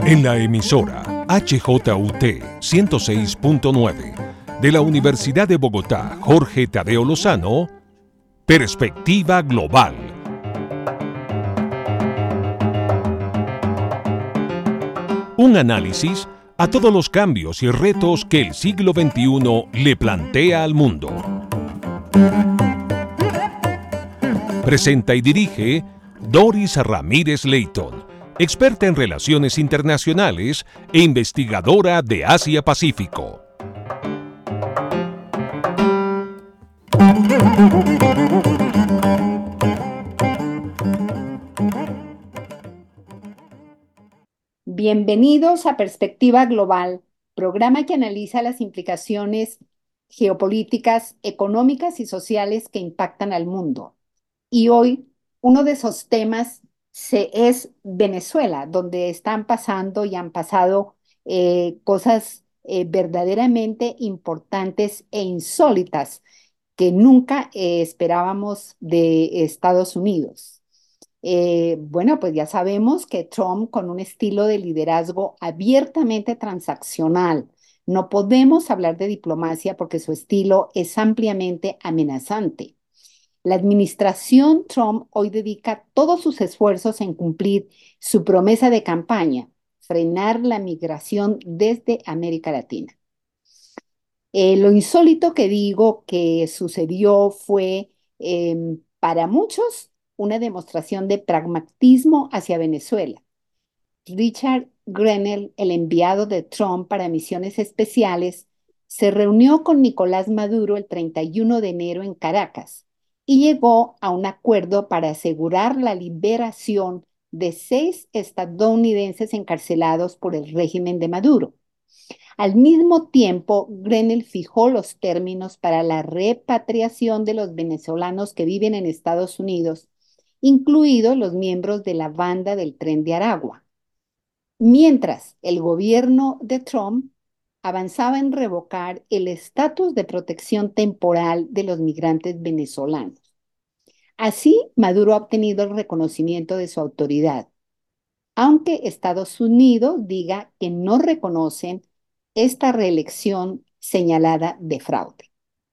En la emisora HJUT 106.9 de la Universidad de Bogotá, Jorge Tadeo Lozano, Perspectiva Global. Un análisis a todos los cambios y retos que el siglo XXI le plantea al mundo. Presenta y dirige Doris Ramírez Leighton, experta en relaciones internacionales e investigadora de Asia-Pacífico. Bienvenidos a Perspectiva Global, programa que analiza las implicaciones geopolíticas, económicas y sociales que impactan al mundo. Y hoy uno de esos temas es Venezuela, donde están pasando y han pasado cosas verdaderamente importantes e insólitas que nunca esperábamos de Estados Unidos. Bueno, pues ya sabemos que Trump, con un estilo de liderazgo abiertamente transaccional, no podemos hablar de diplomacia porque su estilo es ampliamente amenazante. La administración Trump hoy dedica todos sus esfuerzos en cumplir su promesa de campaña: frenar la migración desde América Latina. Lo insólito que digo que sucedió fue, para muchos, una demostración de pragmatismo hacia Venezuela. Richard Grenell, el enviado de Trump para misiones especiales, se reunió con Nicolás Maduro el 31 de enero en Caracas y llegó a un acuerdo para asegurar la liberación de 6 estadounidenses encarcelados por el régimen de Maduro. Al mismo tiempo, Grenell fijó los términos para la repatriación de los venezolanos que viven en Estados Unidos, incluidos los miembros de la banda del Tren de Aragua. Mientras el gobierno de Trump avanzaba en revocar el estatus de protección temporal de los migrantes venezolanos. Así, Maduro ha obtenido el reconocimiento de su autoridad, aunque Estados Unidos diga que no reconocen esta reelección señalada de fraude.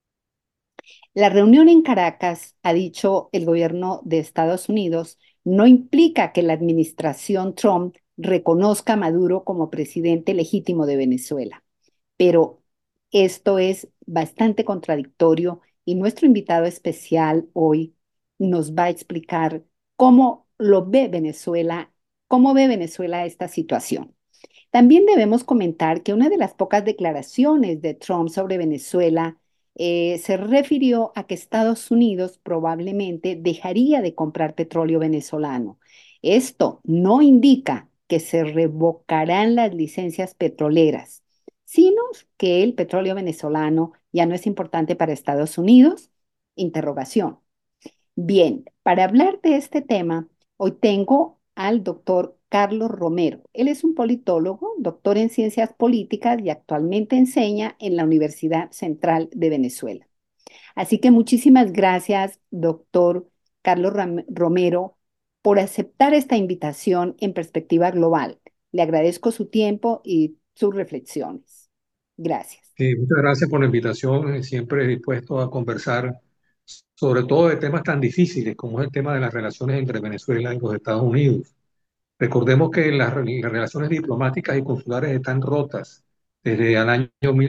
La reunión en Caracas, ha dicho el gobierno de Estados Unidos, no implica que la administración Trump reconozca a Maduro como presidente legítimo de Venezuela. Pero esto es bastante contradictorio y nuestro invitado especial hoy nos va a explicar cómo lo ve Venezuela, cómo ve Venezuela esta situación. También debemos comentar que una de las pocas declaraciones de Trump sobre Venezuela se refirió a que Estados Unidos probablemente dejaría de comprar petróleo venezolano. Esto no indica que se revocarán las licencias petroleras, sino que el petróleo venezolano ya no es importante para Estados Unidos. Interrogación. Bien, para hablar de este tema, hoy tengo al doctor Carlos Romero. Él es un politólogo, doctor en ciencias políticas y actualmente enseña en la Universidad Central de Venezuela. Así que muchísimas gracias, doctor Carlos Romero, por aceptar esta invitación en Perspectiva Global. Le agradezco su tiempo y sus reflexiones. Gracias. Muchas gracias por la invitación. Siempre dispuesto a conversar sobre todo de temas tan difíciles como es el tema de las relaciones entre Venezuela y los Estados Unidos. Recordemos que las relaciones diplomáticas y consulares están rotas desde el año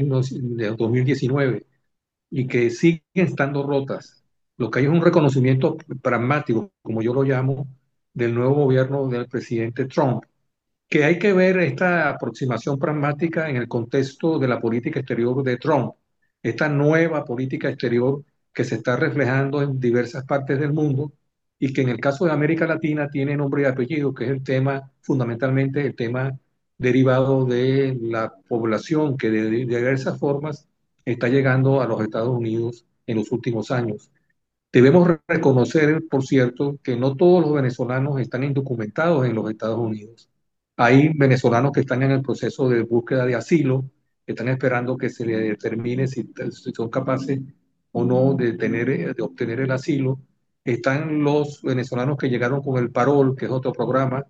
2019 y que siguen estando rotas. Lo que hay es un reconocimiento pragmático, como yo lo llamo, del nuevo gobierno del presidente Trump, que hay que ver esta aproximación pragmática en el contexto de la política exterior de Trump, esta nueva política exterior que se está reflejando en diversas partes del mundo y que en el caso de América Latina tiene nombre y apellido, que es el tema, fundamentalmente el tema derivado de la población que de diversas formas está llegando a los Estados Unidos en los últimos años. Debemos reconocer, por cierto, que no todos los venezolanos están indocumentados en los Estados Unidos. Hay venezolanos que están en el proceso de búsqueda de asilo, que están esperando que se les determine si son capaces o no de obtener el asilo. Están los venezolanos que llegaron con el Parol, que es otro programa,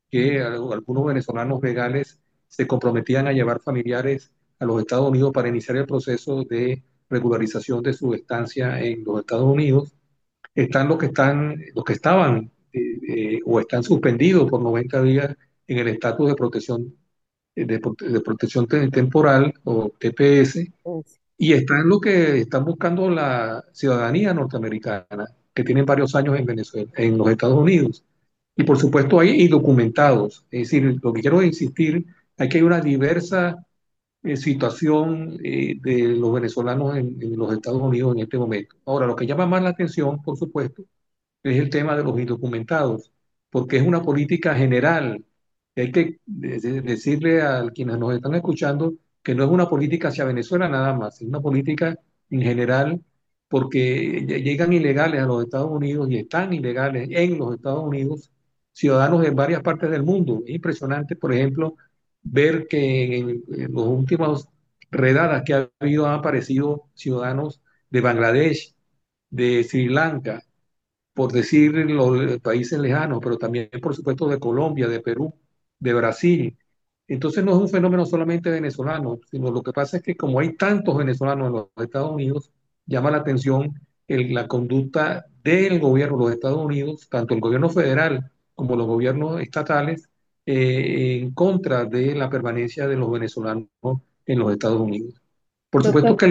que algunos venezolanos legales se comprometían a llevar familiares a los Estados Unidos para iniciar el proceso de regularización de su estancia en los Estados Unidos. Están los que estaban o están suspendidos por 90 días en el estatus de protección, de protección temporal o TPS, Pues, y están los que están buscando la ciudadanía norteamericana, que tienen varios años en Venezuela, en los Estados Unidos. Y por supuesto hay indocumentados. Es decir, lo que quiero insistir es que hay una diversa situación de los venezolanos en los Estados Unidos en este momento. Ahora, lo que llama más la atención, por supuesto, es el tema de los indocumentados, porque es una política general. Y hay que decirle a quienes nos están escuchando que no es una política hacia Venezuela nada más, es una política en general, porque llegan ilegales a los Estados Unidos y están ilegales en los Estados Unidos, ciudadanos de varias partes del mundo. Es impresionante, por ejemplo, ver que en los últimos redadas que ha habido han aparecido ciudadanos de Bangladesh, de Sri Lanka, por decir los países lejanos, pero también, por supuesto, de Colombia, de Perú, de Brasil. Entonces no es un fenómeno solamente venezolano, sino lo que pasa es que como hay tantos venezolanos en los Estados Unidos, llama la atención la conducta del gobierno de los Estados Unidos, tanto el gobierno federal como los gobiernos estatales, en contra de la permanencia de los venezolanos en los Estados Unidos. Por supuesto doctor, que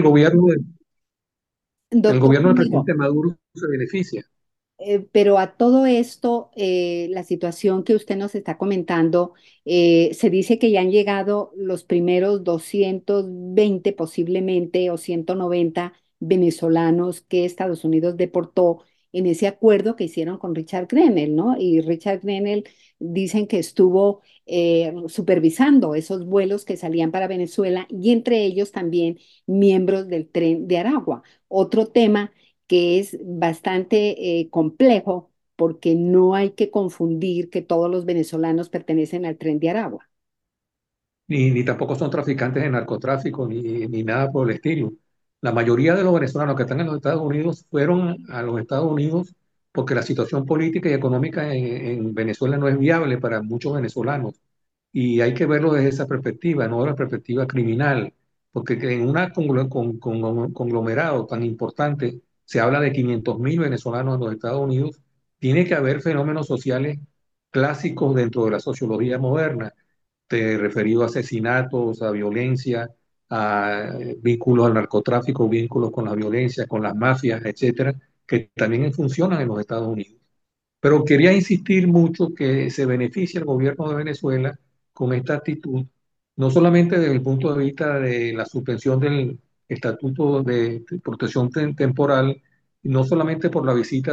el doctor gobierno del Camilo, presidente Maduro se beneficia. Pero a todo esto, la situación que usted nos está comentando, se dice que ya han llegado los primeros 220 posiblemente o 190 venezolanos que Estados Unidos deportó en ese acuerdo que hicieron con Richard Grenell, ¿no? Y Richard Grenell dicen que estuvo supervisando esos vuelos que salían para Venezuela y entre ellos también miembros del Tren de Aragua. Otro tema que es bastante complejo porque no hay que confundir que todos los venezolanos pertenecen al Tren de Aragua. Ni tampoco son traficantes de narcotráfico, ni nada por el estilo. La mayoría de los venezolanos que están en los Estados Unidos fueron a los Estados Unidos porque la situación política y económica en Venezuela no es viable para muchos venezolanos. Y hay que verlo desde esa perspectiva, no de la perspectiva criminal, porque que en un conglomerado tan importante se habla de 500.000 venezolanos en los Estados Unidos, tiene que haber fenómenos sociales clásicos dentro de la sociología moderna referido a asesinatos, a violencia, a vínculos al narcotráfico, vínculos con la violencia, con las mafias, etcétera, que también funcionan en los Estados Unidos. Pero quería insistir mucho que se beneficia el gobierno de Venezuela con esta actitud, no solamente desde el punto de vista de la suspensión del Estatuto de Protección Temporal, no solamente por la visita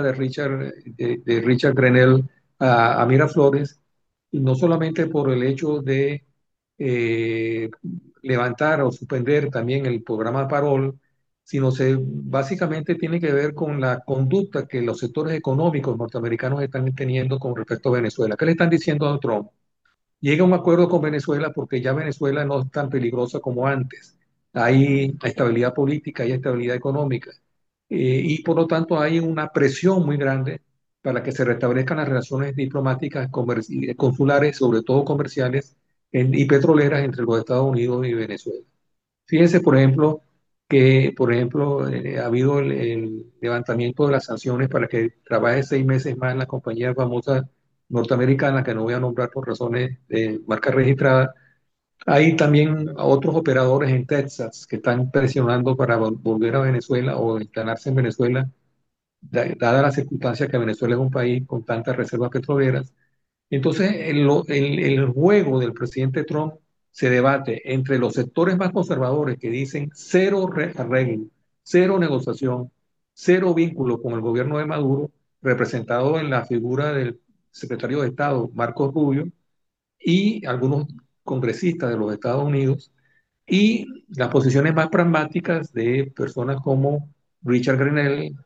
de Richard Grenell a Miraflores, y no solamente por el hecho de eh, levantar o suspender también el programa Parol, sino básicamente tiene que ver con la conducta que los sectores económicos norteamericanos están teniendo con respecto a Venezuela. ¿Qué le están diciendo a Trump? Llega a un acuerdo con Venezuela porque ya Venezuela no es tan peligrosa como antes. Hay estabilidad política, hay estabilidad económica, y por lo tanto hay una presión muy grande para que se restablezcan las relaciones diplomáticas, consulares, sobre todo comerciales y petroleras entre los Estados Unidos y Venezuela. Fíjense, por ejemplo, que ha habido el levantamiento de las sanciones para que trabaje 6 meses más en la compañía famosa norteamericana, que no voy a nombrar por razones de marca registrada. Hay también otros operadores en Texas que están presionando para volver a Venezuela o instalarse en Venezuela, dada la circunstancia que Venezuela es un país con tantas reservas petroleras. Entonces, el juego del presidente Trump se debate entre los sectores más conservadores que dicen cero arreglo, cero negociación, cero vínculo con el gobierno de Maduro, representado en la figura del secretario de Estado, Marco Rubio, y algunos congresistas de los Estados Unidos, y las posiciones más pragmáticas de personas como Richard Grenell,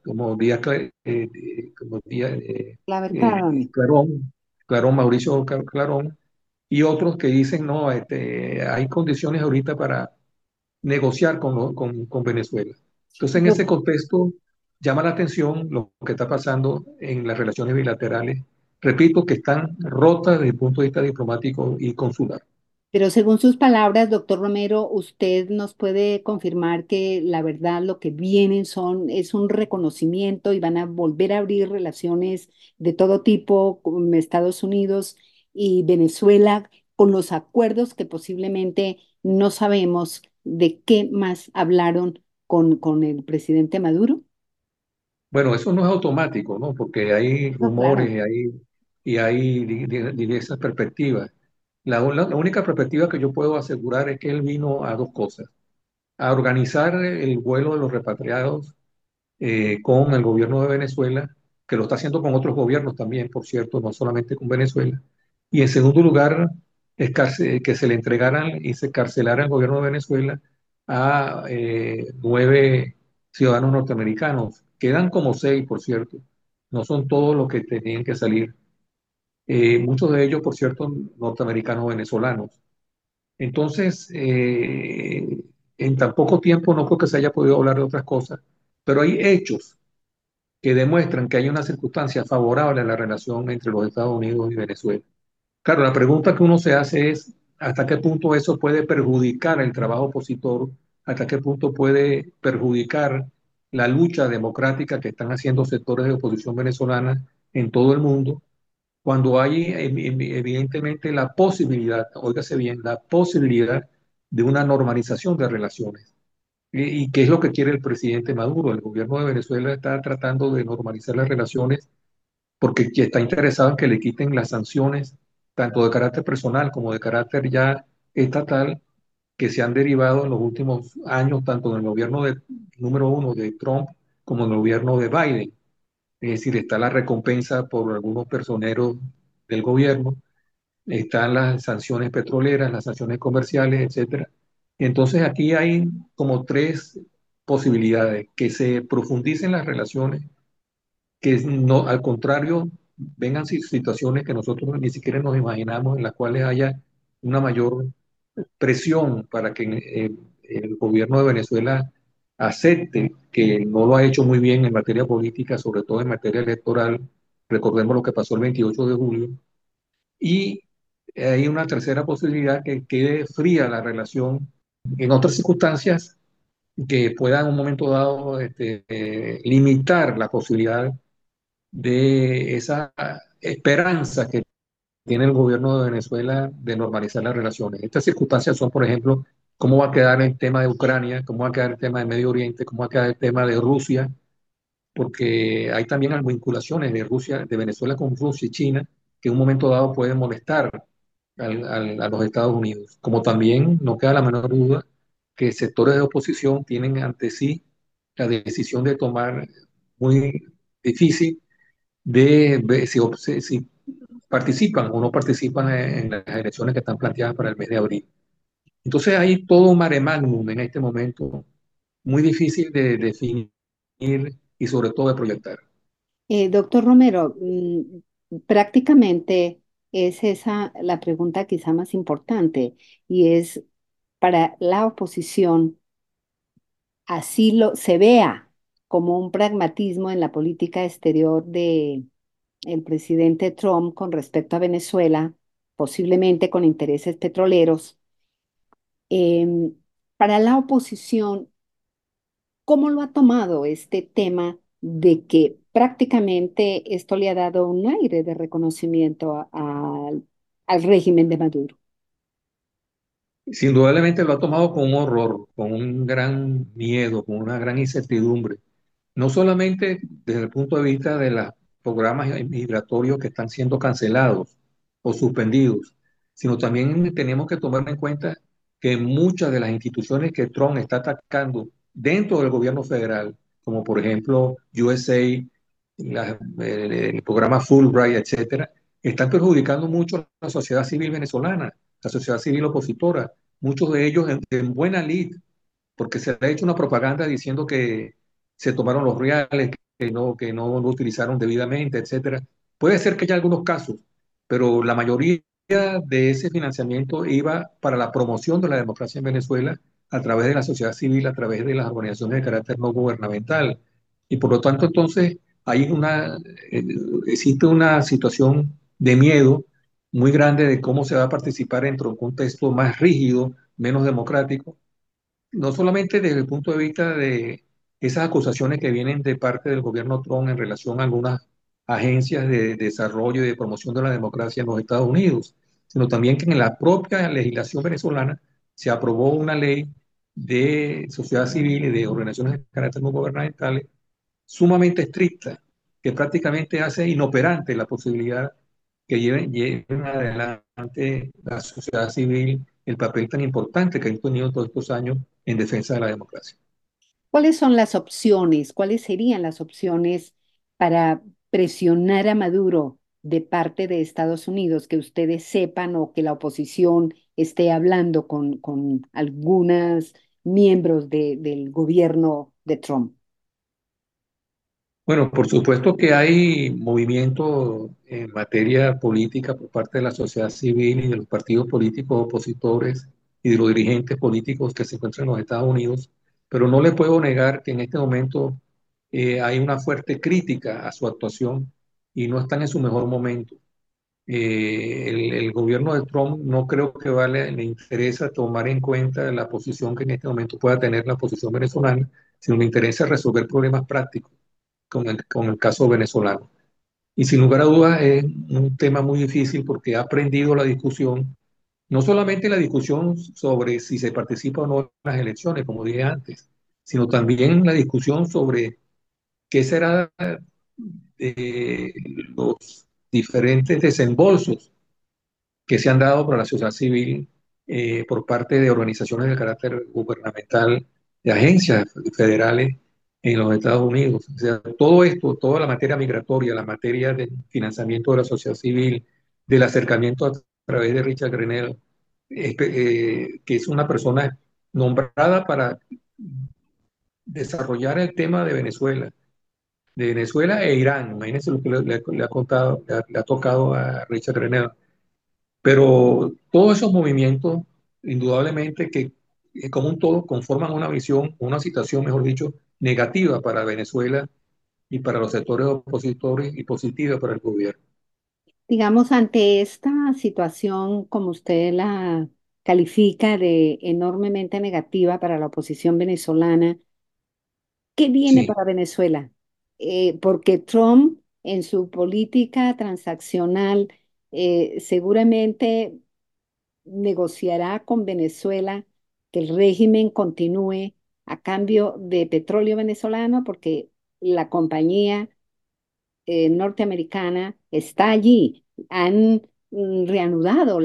como La verdad, Clarón, Mauricio Clarón, y otros que dicen, no, hay condiciones ahorita para negociar con Venezuela. Entonces, en ese doc- contexto, llama la atención lo que está pasando en las relaciones bilaterales repito, que están rotas desde el punto de vista diplomático y consular. Pero según sus palabras, doctor Romero, usted nos puede confirmar que la verdad lo que vienen es un reconocimiento y van a volver a abrir relaciones de todo tipo con Estados Unidos y Venezuela con los acuerdos que posiblemente no sabemos de qué más hablaron con el presidente Maduro. Bueno, eso no es automático, ¿no? Porque hay No, claro. rumores y hay diversas perspectivas. La única perspectiva que yo puedo asegurar es que él vino a dos cosas: a organizar el vuelo de los repatriados con el gobierno de Venezuela, que lo está haciendo con otros gobiernos también, por cierto, no solamente con Venezuela. Y en segundo lugar, que se le entregaran y se carcelaran al gobierno de Venezuela a 9 ciudadanos norteamericanos. Quedan como 6, por cierto. No son todos los que tenían que salir. Muchos de ellos, por cierto, norteamericanos venezolanos. Entonces, en tan poco tiempo no creo que se haya podido hablar de otras cosas, pero hay hechos que demuestran que hay una circunstancia favorable a la relación entre los Estados Unidos y Venezuela. Claro, la pregunta que uno se hace es hasta qué punto eso puede perjudicar el trabajo opositor, hasta qué punto puede perjudicar la lucha democrática que están haciendo sectores de oposición venezolana en todo el mundo, cuando hay evidentemente la posibilidad, óigase bien, la posibilidad de una normalización de relaciones. ¿Y qué es lo que quiere el presidente Maduro? El gobierno de Venezuela está tratando de normalizar las relaciones porque está interesado en que le quiten las sanciones, tanto de carácter personal como de carácter ya estatal, que se han derivado en los últimos años, tanto en el gobierno número uno de Trump como en el gobierno de Biden. Es decir, está la recompensa por algunos personeros del gobierno, están las sanciones petroleras, las sanciones comerciales, etcétera. Entonces aquí hay como tres posibilidades: que se profundicen las relaciones, que no, al contrario, vengan situaciones que nosotros ni siquiera nos imaginamos, en las cuales haya una mayor presión para que el gobierno de Venezuela acepte que no lo ha hecho muy bien en materia política, sobre todo en materia electoral. Recordemos lo que pasó el 28 de julio. Y hay una tercera posibilidad: que quede fría la relación en otras circunstancias que puedan en un momento dado limitar la posibilidad de esa esperanza que tiene el gobierno de Venezuela de normalizar las relaciones. Estas circunstancias son, por ejemplo, cómo va a quedar el tema de Ucrania, cómo va a quedar el tema de Medio Oriente, cómo va a quedar el tema de Rusia, porque hay también vinculaciones de Rusia, de Venezuela con Rusia y China, que en un momento dado pueden molestar a los Estados Unidos. Como también no queda la menor duda que sectores de oposición tienen ante sí la decisión de tomar muy difícil de ver si participan o no participan en las elecciones que están planteadas para el mes de abril. Entonces hay todo un mare magnum en este momento, muy difícil de definir y sobre todo de proyectar. Doctor Romero, prácticamente es esa la pregunta quizá más importante y es para la oposición, así se vea como un pragmatismo en la política exterior de el presidente Trump con respecto a Venezuela, posiblemente con intereses petroleros. em, para la oposición, ¿cómo lo ha tomado este tema de que prácticamente esto le ha dado un aire de reconocimiento al régimen de Maduro? Sin indudablemente lo ha tomado con un horror, con un gran miedo, con una gran incertidumbre. No solamente desde el punto de vista de los programas migratorios que están siendo cancelados o suspendidos, sino también tenemos que tomar en cuenta que muchas de las instituciones que Trump está atacando dentro del gobierno federal, como por ejemplo USA, el programa Fulbright, etcétera, están perjudicando mucho a la sociedad civil venezolana, la sociedad civil opositora, muchos de ellos en buena lid, porque se ha hecho una propaganda diciendo que se tomaron los reales, que no lo utilizaron debidamente, etcétera. Puede ser que haya algunos casos, pero la mayoría de ese financiamiento iba para la promoción de la democracia en Venezuela a través de la sociedad civil, a través de las organizaciones de carácter no gubernamental. Y por lo tanto, entonces, hay una, eh, existe una situación de miedo muy grande de cómo se va a participar dentro de un contexto más rígido, menos democrático, no solamente desde el punto de vista de esas acusaciones que vienen de parte del gobierno Trump en relación a algunas agencias de desarrollo y de promoción de la democracia en los Estados Unidos, sino también que en la propia legislación venezolana se aprobó una ley de sociedad civil y de organizaciones de carácter no gubernamentales sumamente estricta, que prácticamente hace inoperante la posibilidad que lleven adelante la sociedad civil el papel tan importante que ha tenido todos estos años en defensa de la democracia. ¿Cuáles son las opciones? ¿Cuáles serían las opciones para presionar a Maduro de parte de Estados Unidos, que ustedes sepan o que la oposición esté hablando con algunos miembros del gobierno de Trump? Bueno, por supuesto que hay movimiento en materia política por parte de la sociedad civil y de los partidos políticos opositores y de los dirigentes políticos que se encuentran en los Estados Unidos, pero no le puedo negar que en este momento hay una fuerte crítica a su actuación y no están en su mejor momento. El gobierno de Trump no creo que le interesa tomar en cuenta la posición que en este momento pueda tener la oposición venezolana, sino le interesa resolver problemas prácticos con el caso venezolano. Y sin lugar a dudas es un tema muy difícil porque ha aprendido la discusión, no solamente la discusión sobre si se participa o no en las elecciones, como dije antes, sino también la discusión sobre qué será de los diferentes desembolsos que se han dado para la sociedad civil por parte de organizaciones de carácter gubernamental, de agencias federales en los Estados Unidos. O sea, todo esto, toda la materia migratoria, la materia de financiamiento de la sociedad civil, del acercamiento a través de Richard Grenell, que es una persona nombrada para desarrollar el tema de Venezuela e Irán. Imagínense lo que le ha contado, le ha tocado a Richard Grenell. Pero todos esos movimientos, indudablemente que como un todo conforman una visión, una situación, mejor dicho, negativa para Venezuela y para los sectores opositores y positiva para el gobierno. Digamos, ante esta situación, como usted la califica de enormemente negativa para la oposición venezolana, ¿qué viene Sí, para Venezuela? Porque Trump en su política transaccional seguramente negociará con Venezuela que el régimen continúe a cambio de petróleo venezolano, porque la compañía norteamericana está allí. Han reanudado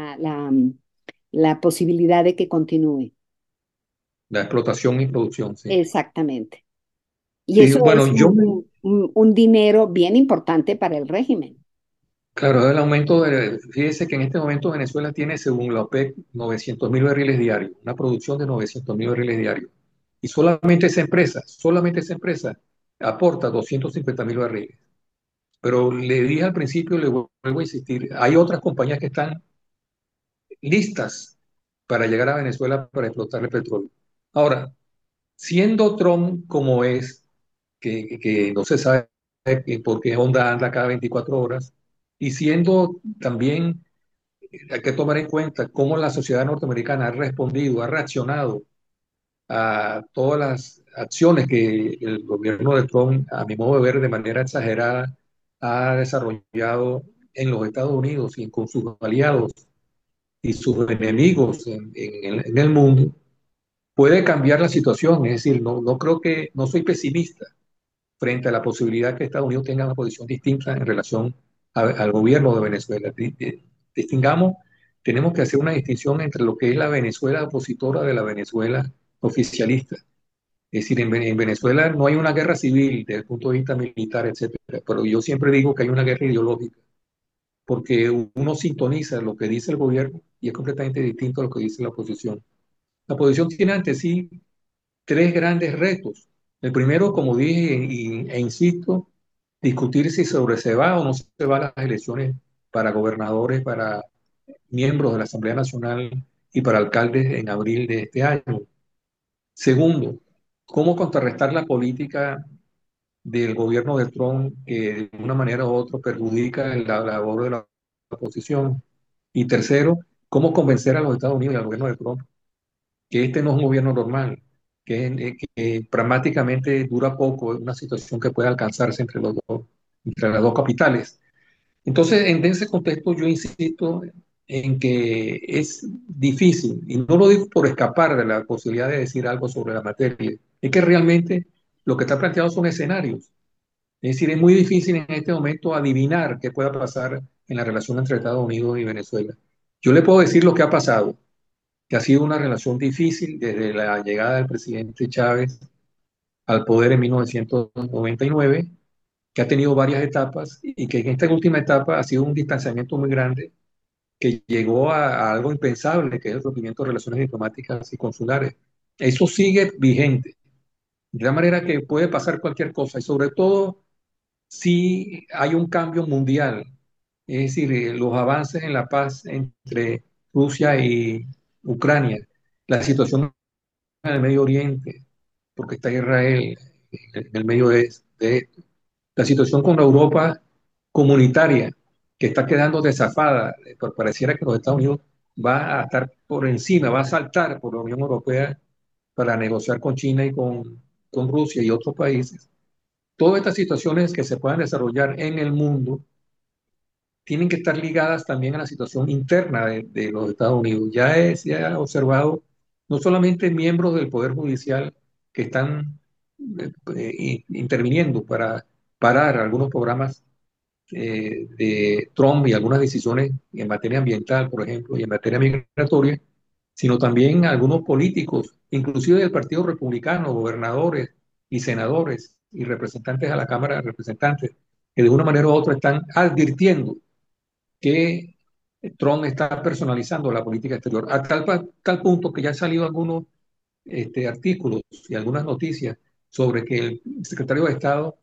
la posibilidad de que continúe. la explotación y producción, sí. Exactamente. Y Sí, eso bueno, es un dinero bien importante para el régimen. claro, el aumento fíjese que en este momento Venezuela tiene, según la OPEC, 900.000 barriles diarios, una producción de 900.000 barriles diarios. Y solamente esa empresa aporta 250.000 barriles. Pero le dije al principio, le vuelvo a insistir, hay otras compañías que están listas para llegar a Venezuela para explotar el petróleo. Ahora, siendo Trump como es, que no se sabe por qué onda anda cada 24 horas, y siendo también, hay que tomar en cuenta cómo la sociedad norteamericana ha respondido, ha reaccionado a todas las acciones que el gobierno de Trump, a mi modo de ver, de manera exagerada, ha desarrollado en los Estados Unidos y con sus aliados y sus enemigos en el mundo, puede cambiar la situación. Es decir, no creo que, no soy pesimista frente a la posibilidad que Estados Unidos tenga una posición distinta en relación al gobierno de Venezuela. Distingamos, tenemos que hacer una distinción entre lo que es la Venezuela opositora de la Venezuela oficialista. Es decir, en Venezuela no hay una guerra civil desde el punto de vista militar, etcétera, pero yo siempre digo que hay una guerra ideológica, porque uno sintoniza lo que dice el gobierno y es completamente distinto a lo que dice la oposición. La oposición tiene ante sí tres grandes retos. El primero, como dije e insisto, discutir si sobre se va o no se va a las elecciones para gobernadores, para miembros de la Asamblea Nacional y para alcaldes en abril de este año. Segundo, cómo contrarrestar la política del gobierno de Trump que de una manera u otra perjudica la labor de la oposición. Y tercero, cómo convencer a los Estados Unidos y al gobierno de Trump que este no es un gobierno normal, que pragmáticamente dura poco, es una situación que puede alcanzarse entre las dos capitales. Entonces, en ese contexto, yo insisto en que es difícil, y no lo digo por escapar de la posibilidad de decir algo sobre la materia, es que realmente lo que está planteado son escenarios. Es decir, es muy difícil en este momento adivinar qué pueda pasar en la relación entre Estados Unidos y Venezuela. Yo le puedo decir lo que ha pasado, que ha sido una relación difícil desde la llegada del presidente Chávez al poder en 1999, que ha tenido varias etapas y que en esta última etapa ha sido un distanciamiento muy grande que llegó a algo impensable, que es el rompimiento de relaciones diplomáticas y consulares. Eso sigue vigente, de la manera que puede pasar cualquier cosa y sobre todo si hay un cambio mundial, es decir, los avances en la paz entre Rusia y Ucrania, la situación en el Medio Oriente, porque está Israel en el medio de esto, la situación con la Europa comunitaria, que está quedando desafada, pareciera que los Estados Unidos va a estar por encima, va a saltar por la Unión Europea para negociar con China y con Rusia y otros países. Todas estas situaciones que se puedan desarrollar en el mundo tienen que estar ligadas también a la situación interna de los Estados Unidos. Se ha observado no solamente miembros del Poder Judicial que están interviniendo para parar algunos programas de Trump y algunas decisiones en materia ambiental, por ejemplo, y en materia migratoria, sino también algunos políticos, inclusive del Partido Republicano, gobernadores y senadores y representantes a la Cámara de Representantes, que de una manera u otra están advirtiendo que Trump está personalizando la política exterior, a tal punto que ya han salido algunos artículos y algunas noticias sobre que el secretario de Estado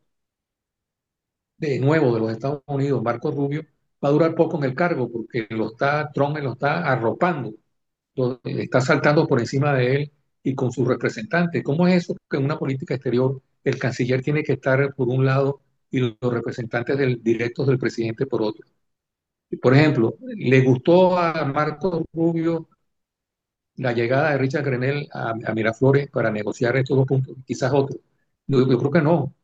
de nuevo de los Estados Unidos, Marco Rubio, va a durar poco en el cargo porque Trump lo está arropando, está saltando por encima de él y con sus representantes. ¿Cómo es eso que en una política exterior el canciller tiene que estar por un lado y los representantes directos del presidente por otro? Por ejemplo, ¿le gustó a Marco Rubio la llegada de Richard Grenell a Miraflores para negociar estos dos puntos? Quizás otro. Yo creo que no.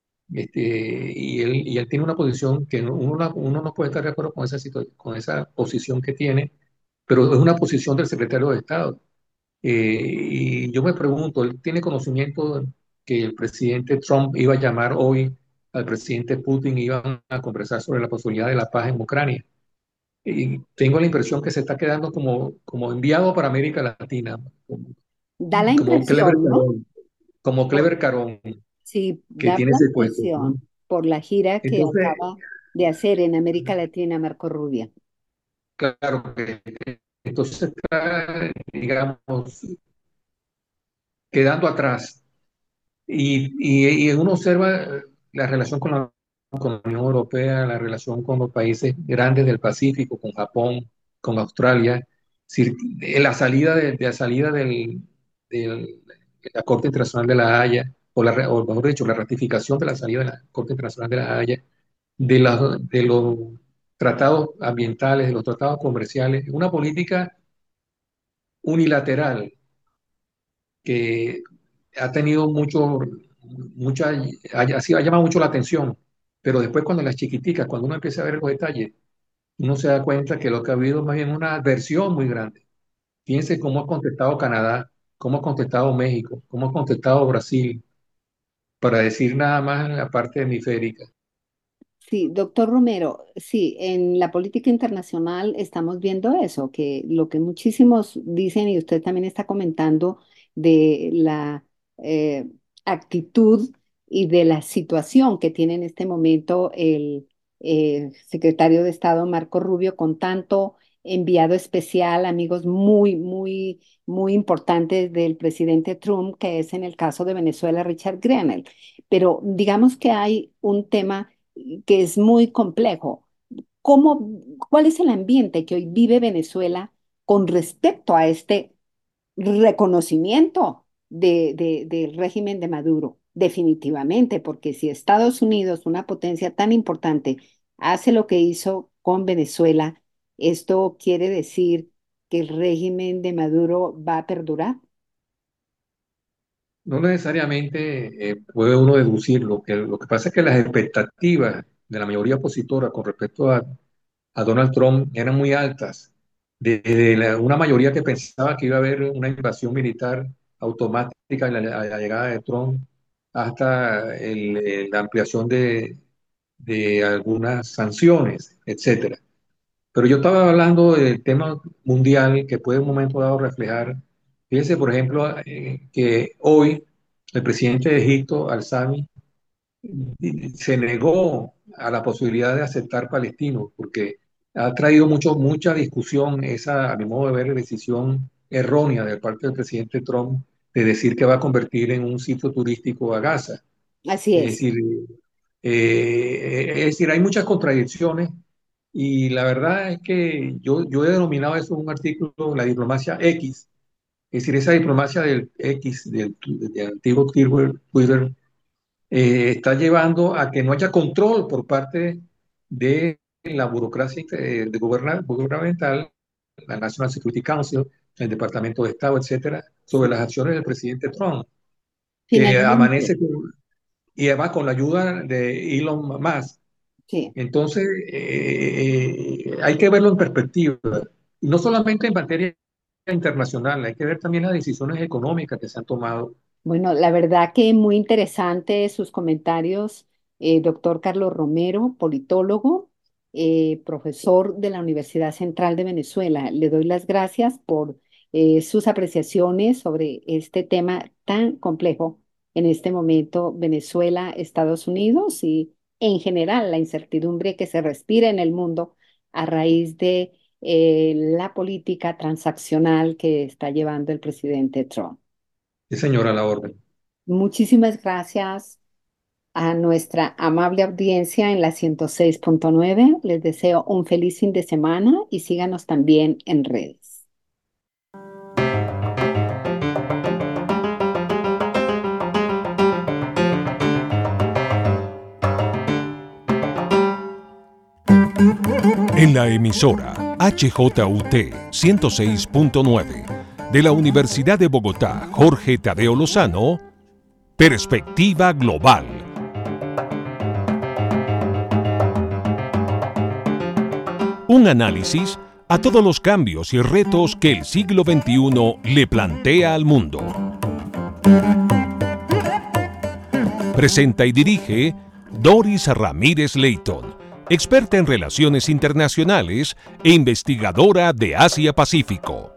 Y él tiene una posición que uno no puede estar de acuerdo con con esa posición que tiene, pero es una posición del secretario de Estado. Y yo me pregunto, ¿él tiene conocimiento que el presidente Trump iba a llamar hoy al presidente Putin y iban a conversar sobre la posibilidad de la paz en Ucrania? Y tengo la impresión que se está quedando como enviado para América Latina, como, Da la como Clever impresión, ¿no? Carón, como Por- Clever Carón, sí, que da tiene la ese puesto, ¿no? impresión por la gira que Entonces, acaba de hacer en América Latina Marco Rubio. claro que entonces está, digamos, quedando atrás. Y uno observa la relación con la Unión Europea, la relación con los países grandes del Pacífico, con Japón, con Australia, si, la salida, de la salida de la Corte Internacional de la Haya, o mejor dicho, la ratificación de la salida de la Corte Internacional de la Haya, de los tratados ambientales, de los tratados comerciales, una política unilateral que ha tenido ha llamado mucho la atención, pero después cuando las chiquiticas, cuando uno empieza a ver los detalles, uno se da cuenta que lo que ha habido es más bien una adversión muy grande. Fíjense cómo ha contestado Canadá, cómo ha contestado México, cómo ha contestado Brasil, para decir nada más en la parte hemisférica. Sí, doctor Romero, sí, en la política internacional estamos viendo eso, que lo que muchísimos dicen y usted también está comentando de la eh, actitud y de la situación que tiene en este momento el secretario de Estado Marco Rubio con tanto enviado especial, amigos muy importantes del presidente Trump, que es en el caso de Venezuela, Richard Grenell. Pero digamos que hay un tema que es muy complejo. ¿Cómo, cuál es el ambiente que hoy vive Venezuela con respecto a este reconocimiento del régimen de Maduro, definitivamente, porque si Estados Unidos, una potencia tan importante, hace lo que hizo con Venezuela, esto quiere decir que el régimen de Maduro va a perdurar. No necesariamente puede uno deducirlo, que lo que pasa es que las expectativas de la mayoría opositora con respecto a Donald Trump eran muy altas. Una mayoría que pensaba que iba a haber una invasión militar automática a la llegada de Trump, hasta la ampliación de algunas sanciones, etcétera. Pero yo estaba hablando del tema mundial que puede en un momento dado reflejar. Fíjense, por ejemplo, que hoy el presidente de Egipto, Al-Sami, se negó a la posibilidad de aceptar palestinos, porque ha traído mucha discusión esa, a mi modo de ver, decisión errónea de parte del presidente Trump de decir que va a convertir en un sitio turístico a Gaza. Así Es es. decir, hay muchas contradicciones y la verdad es que yo he denominado eso en un artículo la diplomacia X, es decir, esa diplomacia del X, del antiguo Twitter, está llevando a que no haya control por parte de la burocracia gubernamental, la National Security Council, el Departamento de Estado, etcétera, sobre las acciones del presidente Trump, que Finalmente, amanece y además con la ayuda de Elon Musk. sí. Entonces, hay que verlo en perspectiva, y no solamente en materia internacional, hay que ver también las decisiones económicas que se han tomado. Bueno, la verdad que muy interesante sus comentarios, doctor Carlos Romero, politólogo, profesor de la Universidad Central de Venezuela. Le doy las gracias por sus apreciaciones sobre este tema tan complejo en este momento, Venezuela, Estados Unidos y en general la incertidumbre que se respira en el mundo a raíz de la política transaccional que está llevando el presidente Trump. Sí, señora, a la orden. Muchísimas gracias a nuestra amable audiencia en la 106.9. Les deseo un feliz fin de semana y síganos también en redes. En la emisora HJUT 106.9 de la Universidad de Bogotá, Jorge Tadeo Lozano, Perspectiva Global. Un análisis a todos los cambios y retos que el siglo XXI le plantea al mundo. Presenta y dirige Doris Ramírez Leighton, experta en relaciones internacionales e investigadora de Asia-Pacífico.